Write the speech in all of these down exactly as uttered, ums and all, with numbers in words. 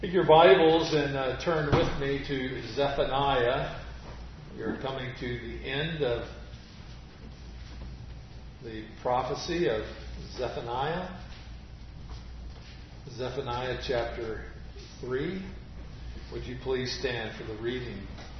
Take your Bibles and uh, turn with me to Zephaniah. You're coming to the end of the prophecy of Zephaniah. Zephaniah chapter three. Would you please stand for the reading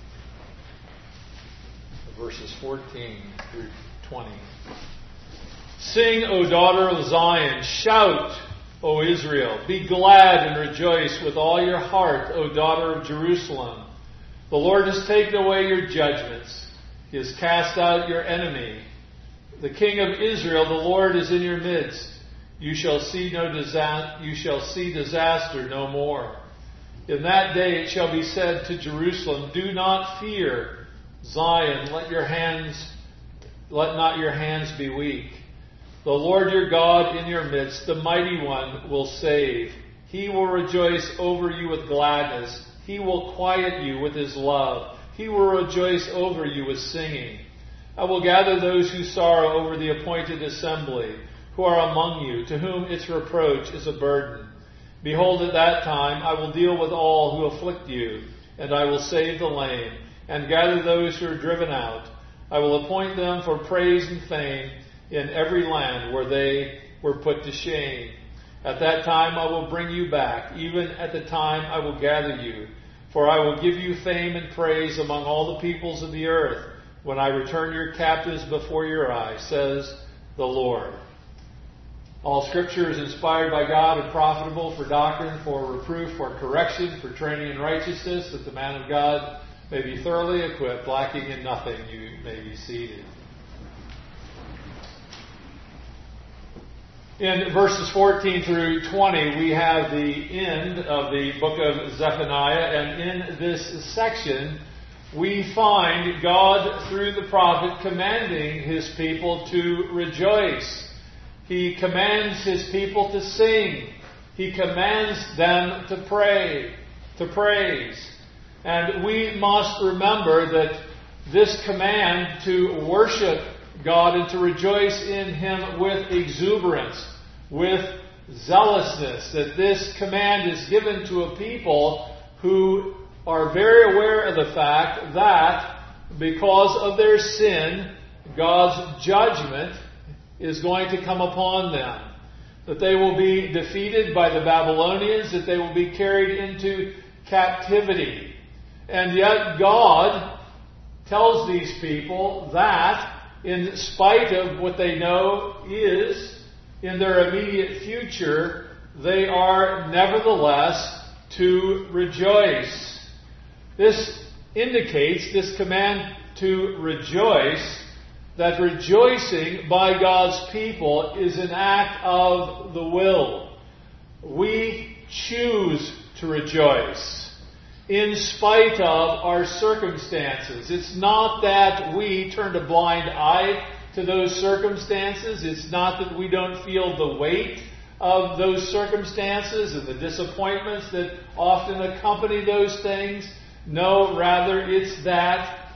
of verses fourteen through twenty. Sing, O daughter of Zion, shout, O Israel, be glad and rejoice with all your heart, O daughter of Jerusalem. The Lord has taken away your judgments. He has cast out your enemy. The King of Israel, the Lord, is in your midst. You shall see no disaster, you shall see disaster no more. In that day it shall be said to Jerusalem, do not fear, Zion, let your hands, let not your hands be weak. The Lord your God in your midst, the mighty one, will save. He will rejoice over you with gladness. He will quiet you with his love. He will rejoice over you with singing. I will gather those who sorrow over the appointed assembly, who are among you, to whom its reproach is a burden. Behold, at that time I will deal with all who afflict you, and I will save the lame, and gather those who are driven out. I will appoint them for praise and fame in every land where they were put to shame. At that time I will bring you back, even at the time I will gather you. For I will give you fame and praise among all the peoples of the earth, when I return your captives before your eyes, says the Lord. All Scripture is inspired by God and profitable for doctrine, for reproof, for correction, for training in righteousness, that the man of God may be thoroughly equipped, lacking in nothing. You may be seated. In verses fourteen through twenty, we have the end of the book of Zephaniah, and in this section, we find God, through the prophet, commanding his people to rejoice. He commands his people to sing. He commands them to pray, to praise. And we must remember that this command to worship God and to rejoice in him with exuberance, with zealousness, that this command is given to a people who are very aware of the fact that because of their sin, God's judgment is going to come upon them. That they will be defeated by the Babylonians, that they will be carried into captivity. And yet God tells these people that in spite of what they know is in their immediate future, they are nevertheless to rejoice. This indicates, this command to rejoice, that rejoicing by God's people is an act of the will. We choose to rejoice in spite of our circumstances. It's not that we turned a blind eye to those circumstances. It's not that we don't feel the weight of those circumstances and the disappointments that often accompany those things. No, rather it's that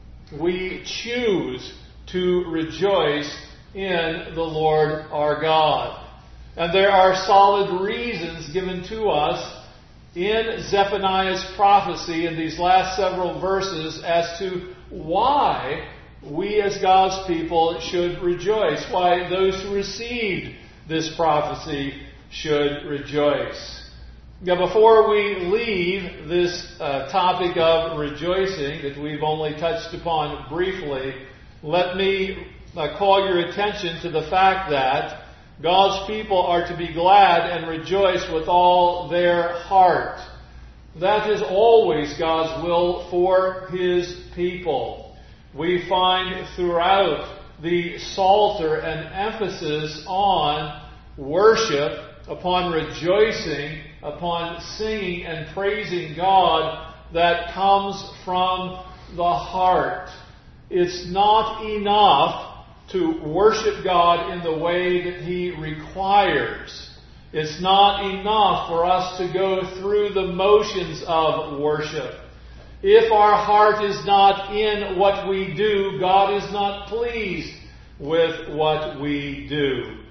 we choose to rejoice in the Lord our God. And there are solid reasons given to us in Zephaniah's prophecy in these last several verses as to why we as God's people should rejoice, why those who received this prophecy should rejoice. Now, before we leave this uh, topic of rejoicing that we've only touched upon briefly, let me uh, call your attention to the fact that God's people are to be glad and rejoice with all their heart. That is always God's will for his people. We find throughout the Psalter an emphasis on worship, upon rejoicing, upon singing and praising God that comes from the heart. It's not enough to worship God in the way that he requires. It's not enough for us to go through the motions of worship. If our heart is not in what we do, God is not pleased with what we do.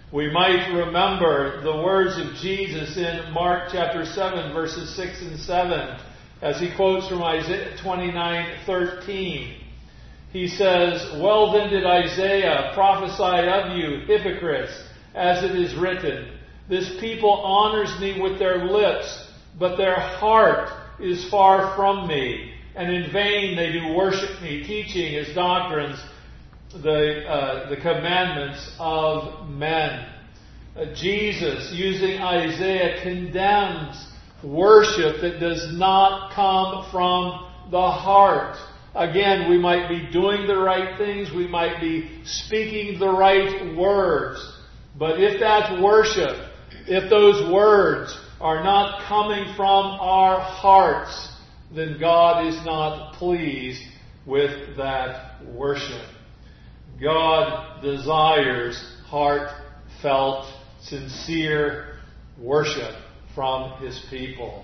We might remember the words of Jesus in Mark chapter seven, verses six and seven, as he quotes from Isaiah twenty-nine thirteen. He says, "Well then did Isaiah prophesy of you, hypocrites, as it is written, this people honors me with their lips, but their heart is far from me, and in vain they do worship me, teaching as doctrines the uh, the commandments of men." Uh, Jesus, using Isaiah, condemns worship that does not come from the heart. Again, we might be doing the right things, we might be speaking the right words, but if that worship, if those words are not coming from our hearts, then God is not pleased with that worship. God desires heartfelt, sincere worship from His people.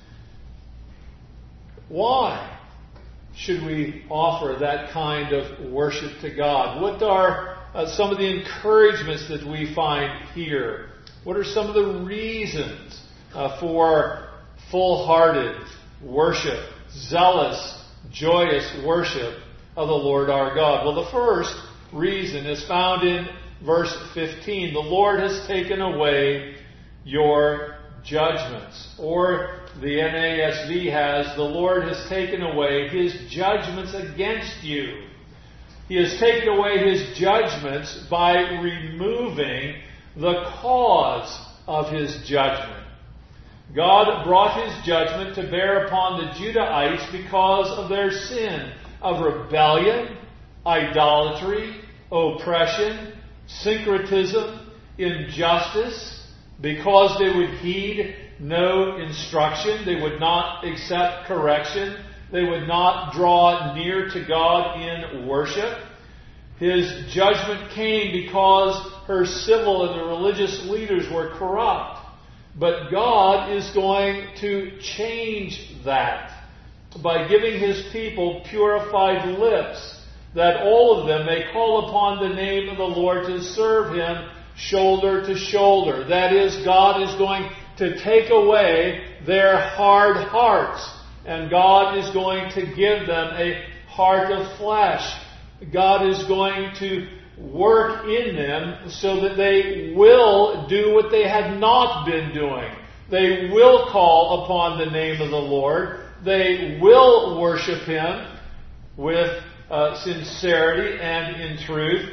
Why should we offer that kind of worship to God? What are uh, some of the encouragements that we find here? What are some of the reasons uh, for full-hearted worship, zealous, joyous worship of the Lord our God? Well, the first reason is found in verse fifteen. The Lord has taken away your judgments. Or the N A S V has, the Lord has taken away His judgments against you. He has taken away His judgments by removing the cause of His judgment. God brought His judgment to bear upon the Judahites because of their sin of rebellion, idolatry, oppression, syncretism, injustice, because they would heed no instruction, they would not accept correction, they would not draw near to God in worship. His judgment came because her civil and the religious leaders were corrupt. But God is going to change that by giving His people purified lips, that all of them may call upon the name of the Lord to serve Him shoulder to shoulder. That is, God is going to take away their hard hearts, and God is going to give them a heart of flesh. God is going to work in them so that they will do what they had not been doing. They will call upon the name of the Lord. They will worship Him with uh, sincerity and in truth.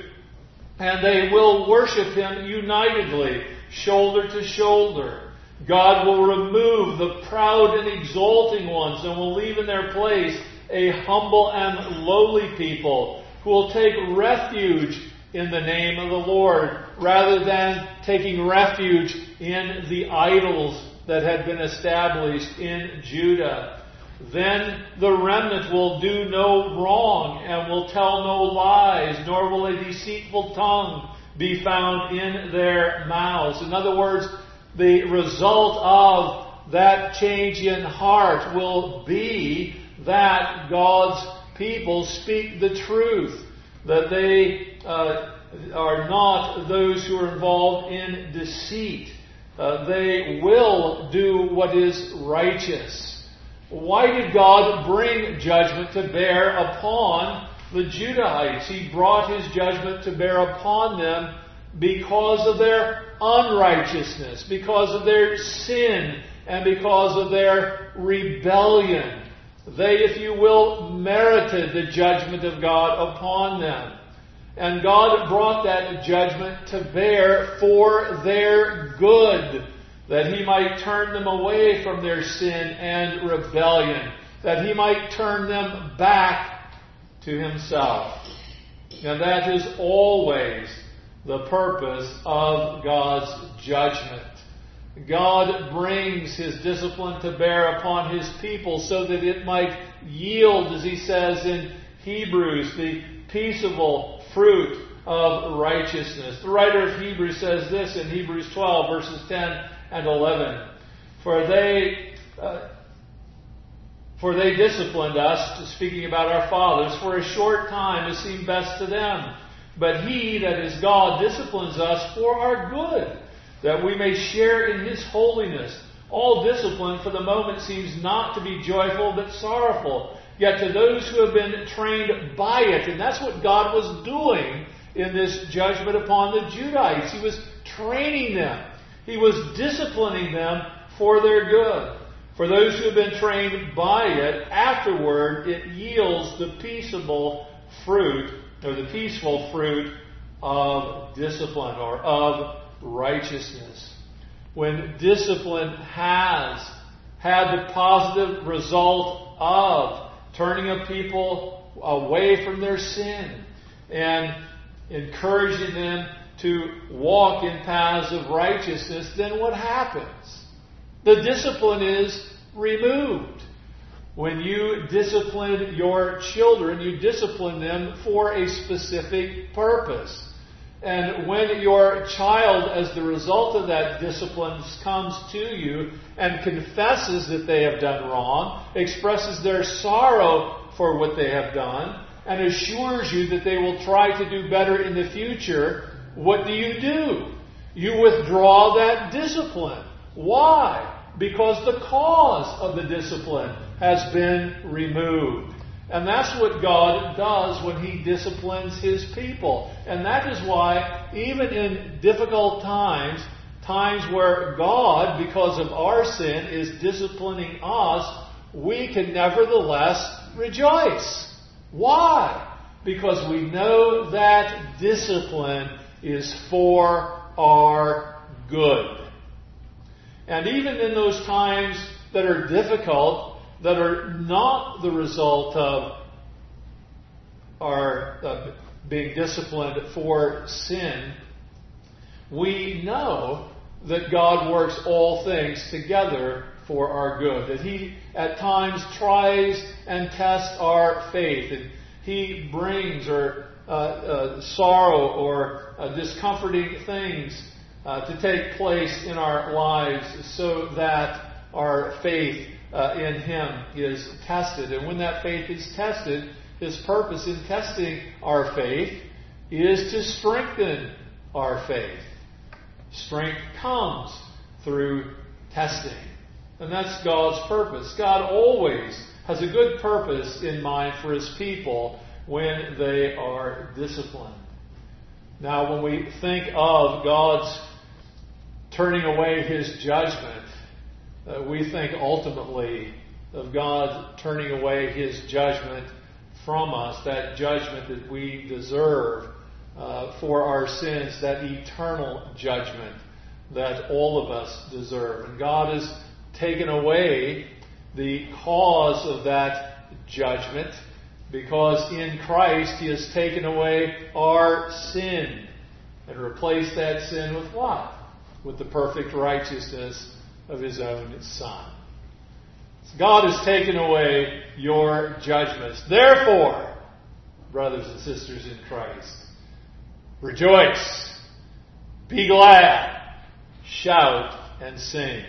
And they will worship Him unitedly, shoulder to shoulder. God will remove the proud and exalting ones and will leave in their place a humble and lowly people who will take refuge in the name of the Lord rather than taking refuge in the idols that had been established in Judah. Then the remnant will do no wrong and will tell no lies, nor will a deceitful tongue be found in their mouths. In other words, the result of that change in heart will be that God's people speak the truth, that they uh, are not those who are involved in deceit. Uh, they will do what is righteous. Why did God bring judgment to bear upon the Judahites? He brought His judgment to bear upon them because of their unrighteousness, because of their sin, and because of their rebellion. They, if you will, merited the judgment of God upon them. And God brought that judgment to bear for their good, that He might turn them away from their sin and rebellion, that He might turn them back to Himself. And that is always the purpose of God's judgment. God brings His discipline to bear upon His people so that it might yield, as He says in Hebrews, the peaceable fruit of righteousness. The writer of Hebrews says this in Hebrews twelve, verses ten and eleven. For they, uh, for they disciplined us, speaking about our fathers, for a short time as seemed best to them, But He, that is God, disciplines us for our good, that we may share in His holiness. All discipline for the moment seems not to be joyful but sorrowful. Yet to those who have been trained by it, and that's what God was doing in this judgment upon the Judites. He was training them. He was disciplining them for their good. For those who have been trained by it, afterward it yields the peaceable fruit, or the peaceful fruit of discipline, or of righteousness. When discipline has had the positive result of turning a people away from their sin and encouraging them to walk in paths of righteousness, then what happens? The discipline is removed. When you discipline your children, you discipline them for a specific purpose. And when your child, as the result of that discipline, comes to you and confesses that they have done wrong, expresses their sorrow for what they have done, and assures you that they will try to do better in the future, what do you do? You withdraw that discipline. Why? Because the cause of the discipline has been removed. And that's what God does when He disciplines His people. And that is why, even in difficult times, times where God, because of our sin, is disciplining us, we can nevertheless rejoice. Why? Because we know that discipline is for our good. And even in those times that are difficult, that are not the result of our uh, being disciplined for sin, we know that God works all things together for our good. That He at times tries and tests our faith. And He brings or uh, uh, sorrow or uh, discomforting things uh, to take place in our lives so that our faith Uh, in Him is tested. And when that faith is tested, His purpose in testing our faith is to strengthen our faith. Strength comes through testing. And that's God's purpose. God always has a good purpose in mind for His people when they are disciplined. Now, when we think of God's turning away His judgment, Uh, we think ultimately of God turning away His judgment from us, that judgment that we deserve uh, for our sins, that eternal judgment that all of us deserve. And God has taken away the cause of that judgment because in Christ He has taken away our sin and replaced that sin with what? With the perfect righteousness of His own Son. So God has taken away your judgments. Therefore, brothers and sisters in Christ, rejoice, be glad, shout, and sing.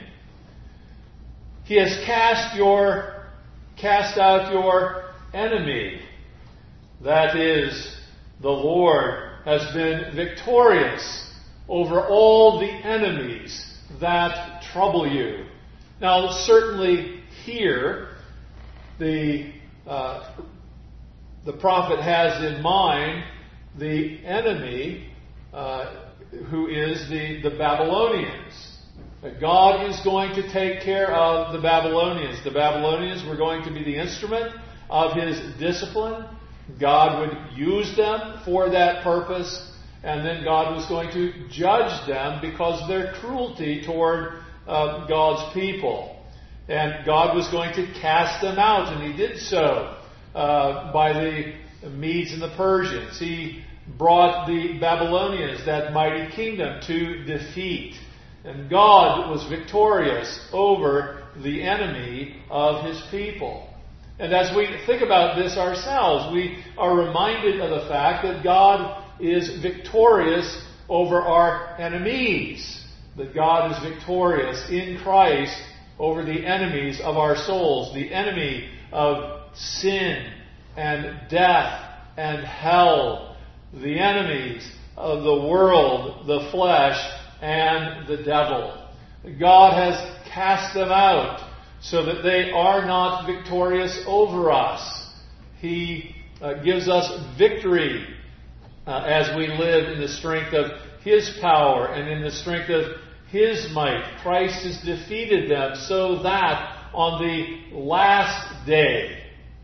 He has cast your, cast out your enemy. That is, the Lord has been victorious over all the enemies that trouble you. Now, certainly here, the uh, the prophet has in mind the enemy, uh, who is the, the Babylonians. That God is going to take care of the Babylonians. The Babylonians were going to be the instrument of His discipline. God would use them for that purpose. And then God was going to judge them because of their cruelty toward uh, God's people. And God was going to cast them out. And He did so uh, by the Medes and the Persians. He brought the Babylonians, that mighty kingdom, to defeat. And God was victorious over the enemy of His people. And as we think about this ourselves, we are reminded of the fact that God is victorious over our enemies. That God is victorious in Christ over the enemies of our souls. The enemy of sin and death and hell. the enemies of the world, the flesh, and the devil. God has cast them out so that they are not victorious over us. He uh, gives us victory uh, as we live in the strength of His power and in the strength of His might. Christ has defeated them so that on the last day,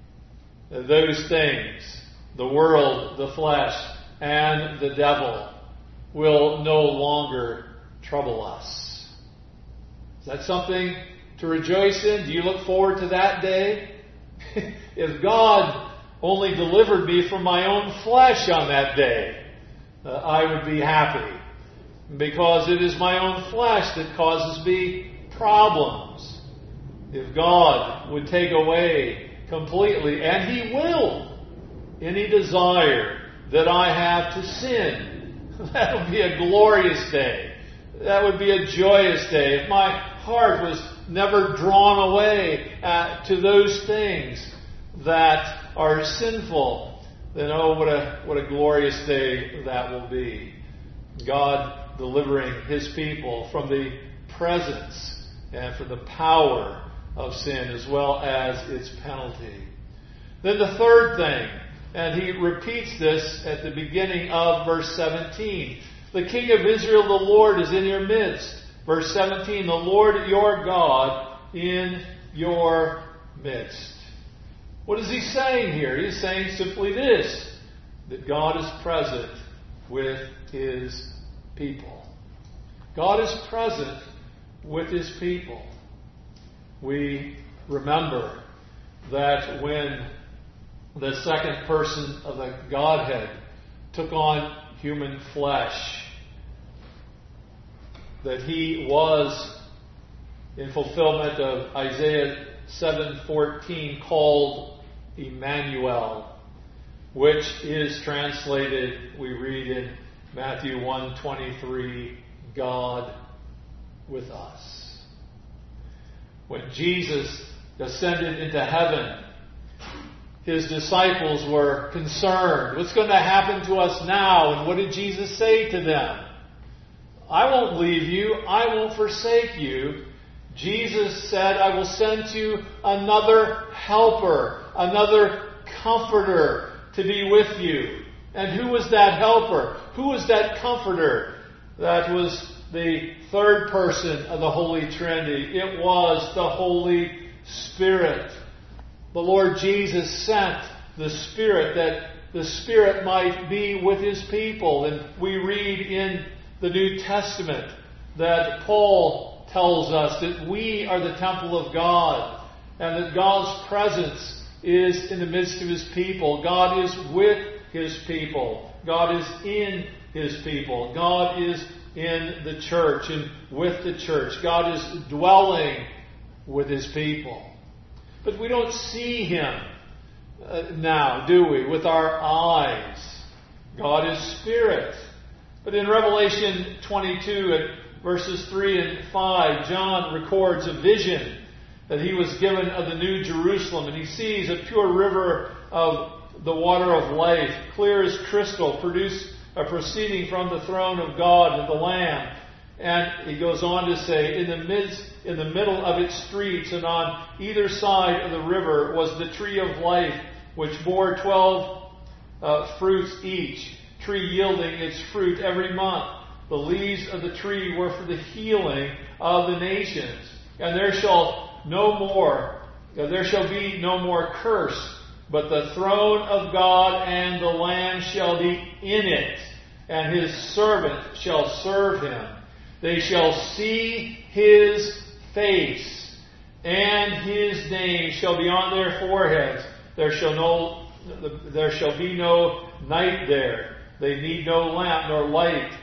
those things, the world, the flesh, and the devil, will no longer trouble us. Is that something to rejoice in? Do you look forward to that day? If God only delivered me from my own flesh on that day, uh, I would be happy. Because it is my own flesh that causes me problems. If God would take away completely, and He will, any desire that I have to sin, that would be a glorious day. That would be a joyous day. If my heart was never drawn away uh, to those things that are sinful, then oh, what a what a glorious day that will be. God delivering His people from the presence and from the power of sin as well as its penalty. Then the third thing, and he repeats this at the beginning of verse seventeen. The King of Israel, the Lord, is in your midst. Verse seventeen, the Lord your God in your midst. What is he saying here? He's saying simply this, that God is present with His people. God is present with His people. We remember that when the second person of the Godhead took on human flesh, that He was, in fulfillment of Isaiah seven fourteen, called Emmanuel, which is translated, we read in Matthew one twenty-three, God with us. When Jesus ascended into heaven, His disciples were concerned. What's going to happen to us now? And what did Jesus say to them? I won't leave you. I won't forsake you. Jesus said, I will send you another helper, another comforter to be with you. And who was that helper? Who was that comforter? That was the third person of the Holy Trinity. It was the Holy Spirit. The Lord Jesus sent the Spirit that the Spirit might be with His people. And we read in the New Testament that Paul tells us that we are the temple of God and that God's presence is in the midst of His people. God is with His people. God is in His people. God is in the church and with the church. God is dwelling with His people. But we don't see Him uh, now, do we, with our eyes? God is Spirit. But in Revelation twenty-two, at verses three and five, John records a vision that he was given of the New Jerusalem. And he sees a pure river of the water of life, clear as crystal, produced, uh, proceeding from the throne of God and the Lamb. And he goes on to say, in the midst, in the middle of its streets and on either side of the river was the tree of life, which bore twelve uh, fruits each, tree yielding its fruit every month. The leaves of the tree were for the healing of the nations. And there shall no more, uh, there shall be no more curse, but the throne of God and the Lamb shall be in it, and His servant shall serve Him. They shall see His face, and His name shall be on their foreheads. There shall no, there shall be no night there. They need no lamp nor light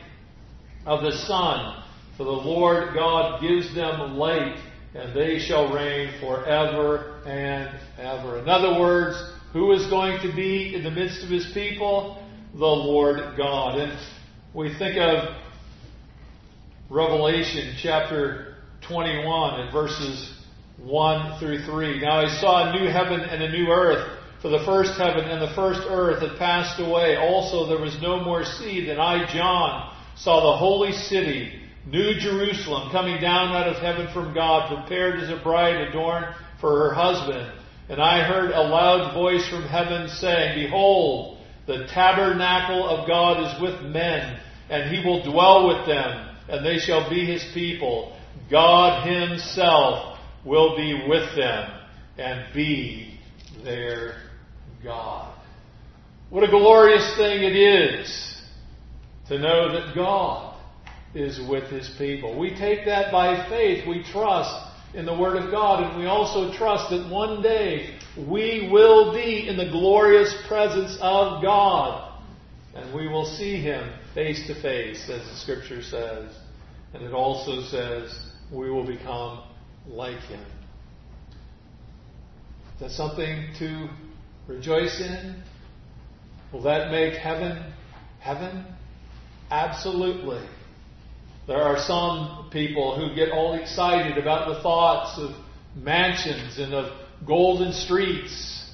of the sun, for the Lord God gives them light, and they shall reign forever and ever. In other words, who is going to be in the midst of His people? The Lord God. And we think of Revelation chapter twenty-one and verses one through three. Now I saw a new heaven and a new earth, For the first heaven and the first earth had passed away. Also there was no more sea. Then I, John, saw the holy city, New Jerusalem, coming down out of heaven from God, prepared as a bride adorned for her husband. And I heard a loud voice from heaven saying, Behold, the tabernacle of God is with men, and he will dwell with them, and they shall be his people. God himself will be with them and be their God. What a glorious thing it is to know that God is with his people. We take that by faith. We trust in the Word of God, and we also trust that one day we will be in the glorious presence of God, and we will see him face to face, as the Scripture says. And it also says we will become like him. Is that something to rejoice in? Will that make heaven heaven? Absolutely. There are some people who get all excited about the thoughts of mansions and of golden streets.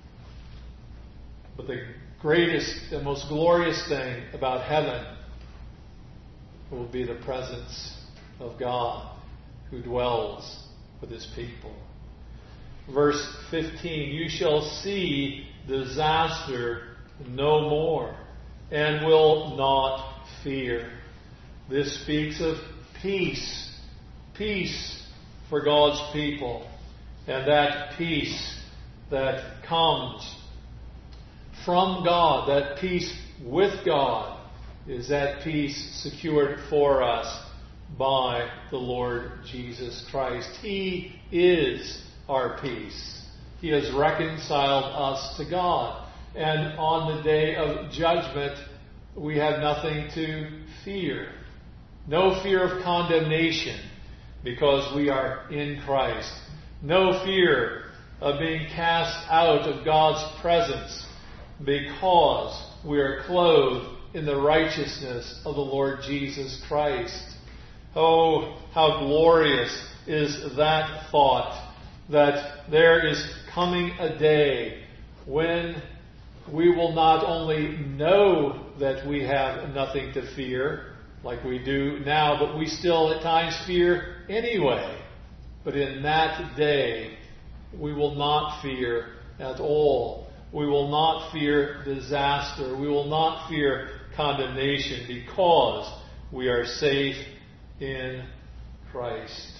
But the greatest and most glorious thing about heaven will be the presence of God who dwells with his people. Verse fifteen, you shall see disaster no more, and will not fear. This speaks of peace. Peace for God's people. And that peace that comes from God, that peace with God, is that peace secured for us by the Lord Jesus Christ. He is our peace. He has reconciled us to God. And on the day of judgment, we have nothing to fear. No fear of condemnation because we are in Christ. No fear of being cast out of God's presence because we are clothed in the righteousness of the Lord Jesus Christ. Oh, how glorious is that thought, that there is coming a day when we will not only know that we have nothing to fear, like we do now, but we still at times fear anyway. But in that day, we will not fear at all. We will not fear disaster. We will not fear condemnation because we are safe in Christ.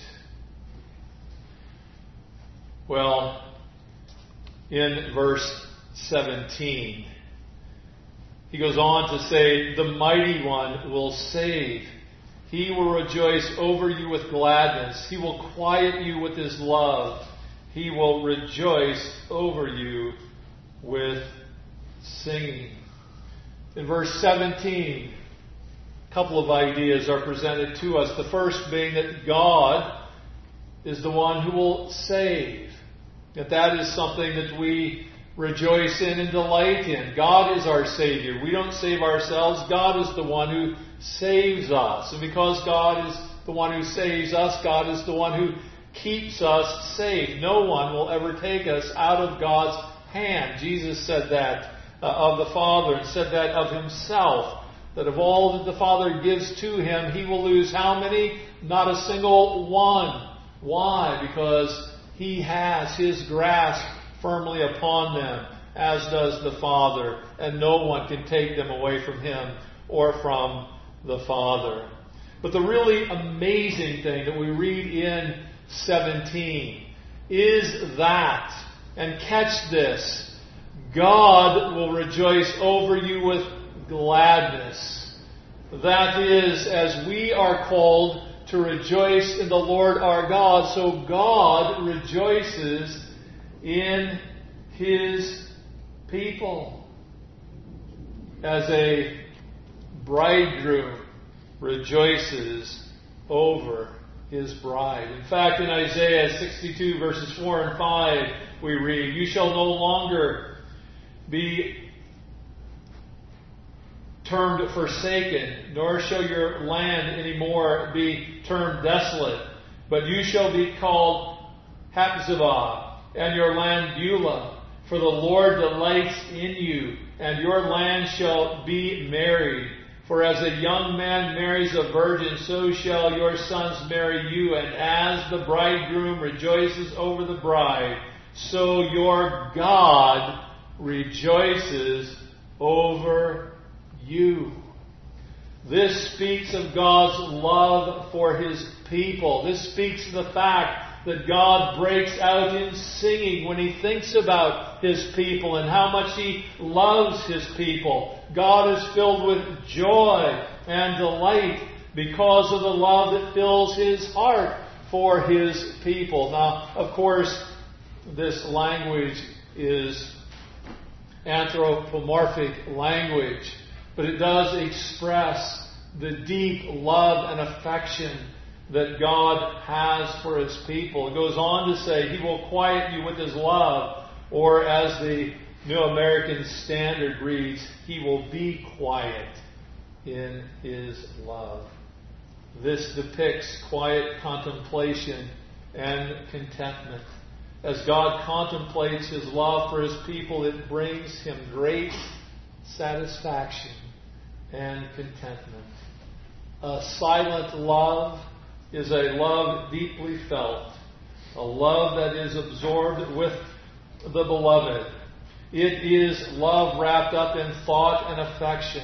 Well, in verse seventeen, he goes on to say, the mighty one will save. He will rejoice over you with gladness. He will quiet you with his love. He will rejoice over you with singing. In verse seventeen, a couple of ideas are presented to us. The first being that God is the one who will save. That that is something that we rejoice in and delight in. God is our Savior. We don't save ourselves. God is the one who saves us. And because God is the one who saves us, God is the one who keeps us safe. No one will ever take us out of God's hand. Jesus said that uh, of the Father, and said that of himself, that of all that the Father gives to him, he will lose how many? Not a single one. Why? Because he has his grasp firmly upon them, as does the Father, and no one can take them away from him or from the Father. But the really amazing thing that we read in seventeen is that, and catch this, God will rejoice over you with gladness. That is, as we are called to rejoice in the Lord our God, so God rejoices in his people. As a bridegroom rejoices over his bride. In fact, in Isaiah sixty-two verses four and five, we read, you shall no longer be termed forsaken, nor shall your land anymore be termed desolate, but you shall be called Hepzibah, and your land Beulah. For the Lord delights in you, and your land shall be married. For as a young man marries a virgin, so shall your sons marry you. And as the bridegroom rejoices over the bride, so your God rejoices over you. This speaks of God's love for His people. This speaks of the fact that God breaks out in singing when He thinks about His people and how much He loves His people. God is filled with joy and delight because of the love that fills His heart for His people. Now, of course, this language is anthropomorphic language, but it does express the deep love and affection that God has for His people. It goes on to say, He will quiet you with His love, or as the New American Standard reads, He will be quiet in His love. This depicts quiet contemplation and contentment. As God contemplates His love for His people, it brings Him great satisfaction and contentment. A silent love is a love deeply felt, a love that is absorbed with the beloved. It is love wrapped up in thought and affection.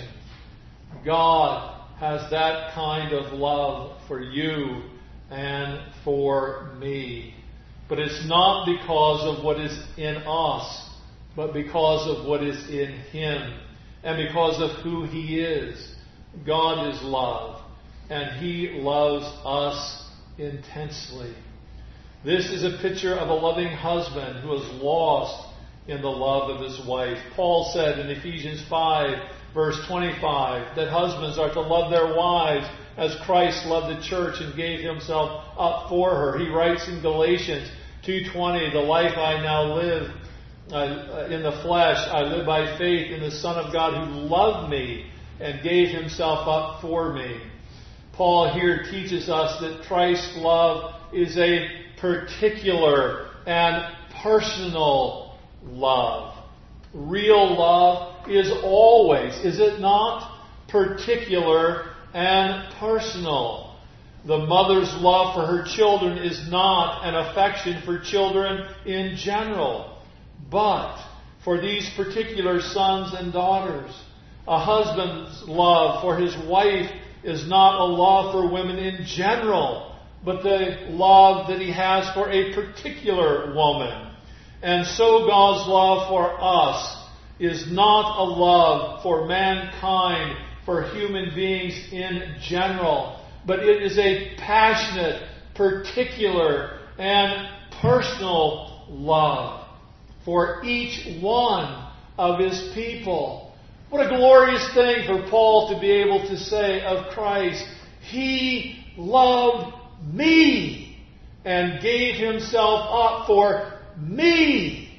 God has that kind of love for you and for me. But it's not because of what is in us, but because of what is in Him, and because of who He is. God is love, and He loves us intensely. This is a picture of a loving husband who is lost in the love of his wife. Paul said in Ephesians five, verse twenty-five, that husbands are to love their wives as Christ loved the church and gave Himself up for her. He writes in Galatians two twenty, the life I now live uh, in the flesh, I live by faith in the Son of God who loved me and gave Himself up for me. Paul here teaches us that Christ's love is a particular and personal love. Real love is always, is it not, particular and personal. The mother's love for her children is not an affection for children in general, but for these particular sons and daughters. A husband's love for his wife is not a love for women in general, but the love that he has for a particular woman. And so God's love for us is not a love for mankind, for human beings in general, but it is a passionate, particular, and personal love for each one of His people. What a glorious thing for Paul to be able to say of Christ, He loved me and gave Himself up for me.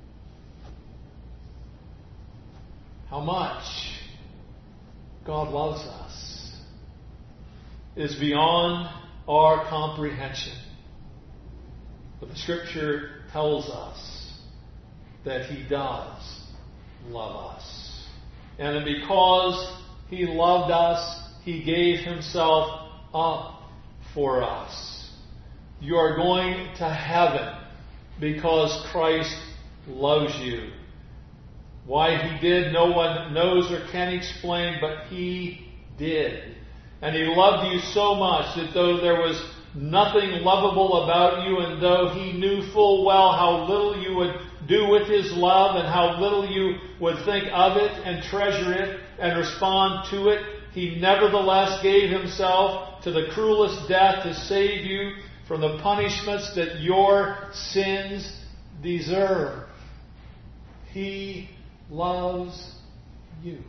How much God loves us is beyond our comprehension. But the Scripture tells us that He does love us. And because He loved us, He gave Himself up for us. You are going to heaven because Christ loves you. Why He did, no one knows or can explain, but He did. And He loved you so much that though there was nothing lovable about you, and though He knew full well how little you would do with His love and how little you would think of it and treasure it and respond to it, He nevertheless gave Himself to the cruelest death to save you from the punishments that your sins deserve. He loves you.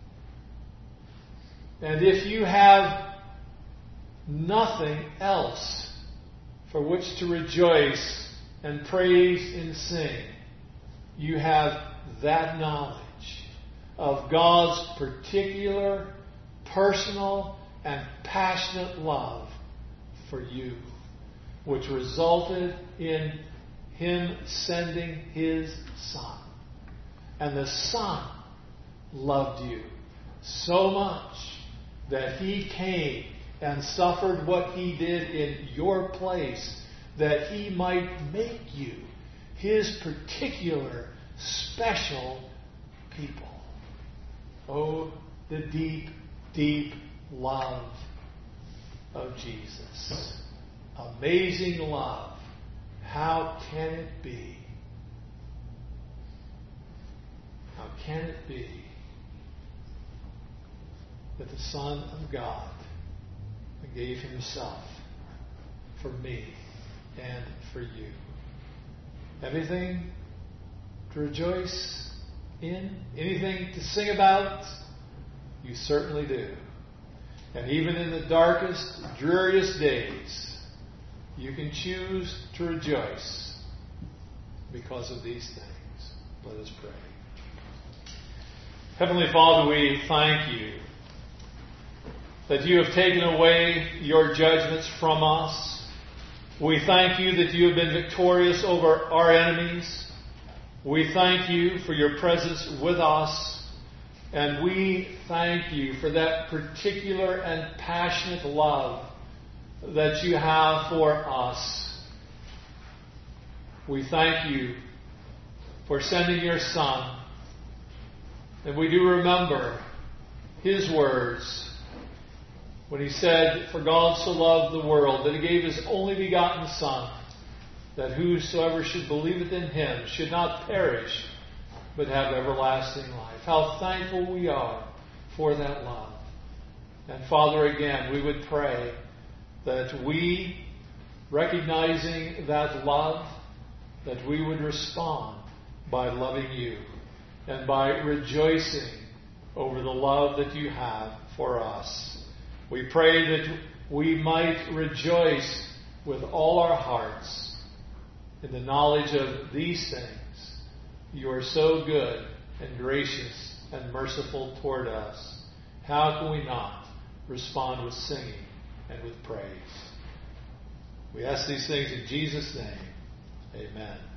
And if you have nothing else for which to rejoice and praise and sing, you have that knowledge of God's particular, personal, and passionate love for you, which resulted in Him sending His Son. And the Son loved you so much that He came and suffered what He did in your place, that He might make you His particular, special people. Oh, the deep, deep love of Jesus. Amazing love. How can it be? How can it be that the Son of God gave Himself for me and for you? Everything to rejoice in? Anything to sing about? You certainly do. And even in the darkest, dreariest days, you can choose to rejoice because of these things. Let us pray. Heavenly Father, we thank You that You have taken away Your judgments from us. We thank You that You have been victorious over our enemies. We thank You for Your presence with us. And we thank You for that particular and passionate love that You have for us. We thank You for sending Your Son. And we do remember His words when He said, "For God so loved the world that He gave His only begotten Son, that whosoever should believeth in Him should not perish, but have everlasting life." How thankful we are for that love. And Father, again, we would pray that we, recognizing that love, that we would respond by loving You and by rejoicing over the love that You have for us. We pray that we might rejoice with all our hearts in the knowledge of these things. You are so good and gracious and merciful toward us. How can we not respond with singing and with praise? We ask these things in Jesus' name. Amen.